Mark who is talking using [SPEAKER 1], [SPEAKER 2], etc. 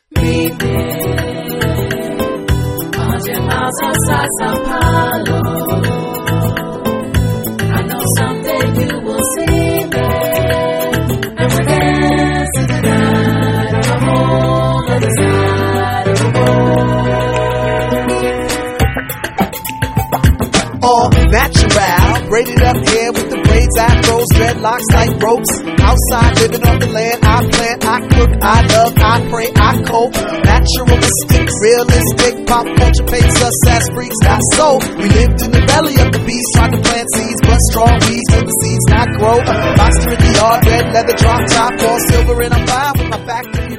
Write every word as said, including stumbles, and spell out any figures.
[SPEAKER 1] Hundred miles outside Sao Paulo. I know someday you will see me, and we're dancing tonight on a whole other side of the world.
[SPEAKER 2] All natural, braided up hair with the braids, afros, dreadlocks like ropes. Outside, living on the land, I plant, I cook, I love, I pray, I cope. Naturalistic, realistic, pop culture paints us as freaks, not so. We lived in the belly of the beast, tried to plant seeds, but strong weeds till the seeds not grow. Monster in the yard, red leather drop top, all silver, and I'm fine with my factory.